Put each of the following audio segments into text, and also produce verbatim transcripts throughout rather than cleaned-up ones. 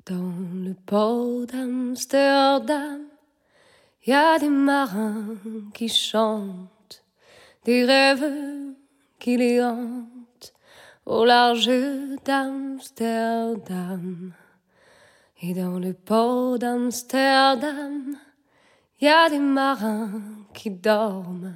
Dans le port d'Amsterdam, y a des marins qui chantent, des rêves qui les hantent au large d'Amsterdam. Et dans le port d'Amsterdam, y a des marins qui dorment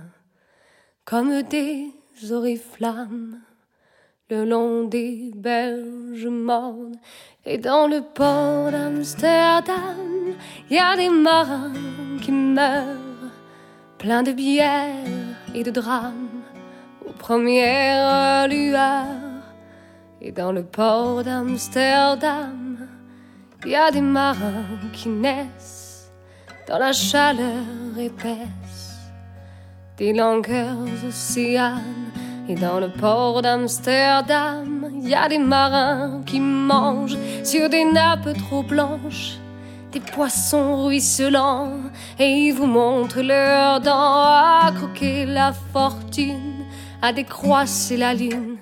comme des oriflammes le long des berges mornes. Et dans le port d'Amsterdam, y a des marins qui meurent, pleins de bière et de drames, aux premières lueurs. Et dans le port d'Amsterdam, y a des marins qui naissent dans la chaleur épaisse des longueurs océanes. Et dans le port d'Amsterdam, y a des marins qui mangent sur des nappes trop blanches des poissons ruisselants, et ils vous montrent leurs dents à croquer la fortune, à décroisser la lune,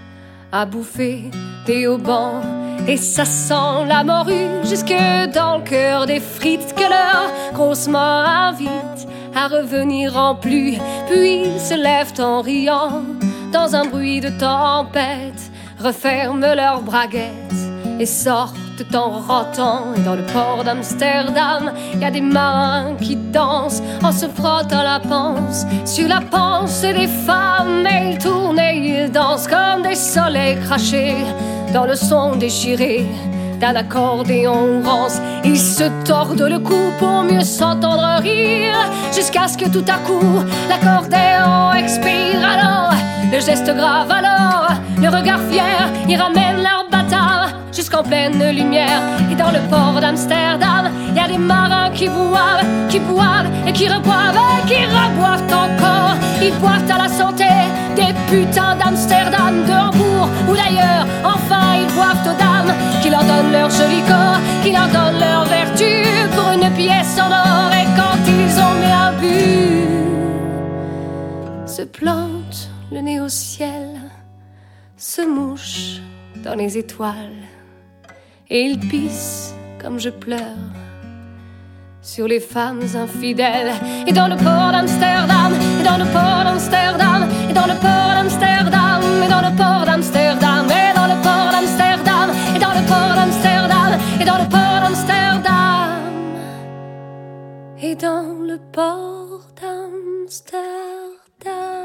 à bouffer des haubans. Et ça sent la morue jusque dans le cœur des frites que leur grosse mort invite à revenir en pluie, puis se lèvent en riant dans un bruit de tempête, referment leurs braguettes et sortent en rotant. Et dans le port d'Amsterdam, il y a des marins qui dansent en se frottant la panse sur la panse des femmes. Et ils tournent et ils dansent comme des soleils crachés dans le son déchiré d'un accordéon rance. Ils se tordent le cou pour mieux s'entendre rire, jusqu'à ce que tout à coup l'accordéon expire. Alors le geste grave, alors le regard fier, ils ramènent leur bâtard jusqu'en pleine lumière. Et dans le port d'Amsterdam, il y a des marins qui boivent, qui boivent et qui reboivent et qui reboivent encore. Ils boivent à la santé des putains d'Amsterdam, de Hambourg ou d'ailleurs. Enfin, ils boivent aux dames qui leur donnent leur joli corps, qui leur donnent leur vertu pour une pièce en or. Et quand ils ont bien bu, se plantent le nez au ciel, se mouchent dans les étoiles, et ils pissent comme je pleure sur les femmes infidèles. Et dans le port d'Amsterdam, et dans le port d'Amsterdam, et dans le port d'Amsterdam, et dans le port d'Amsterdam, et dans le port d'Amsterdam, et dans le port d'Amsterdam, et dans le port d'Amsterdam, et dans le port d'Amsterdam.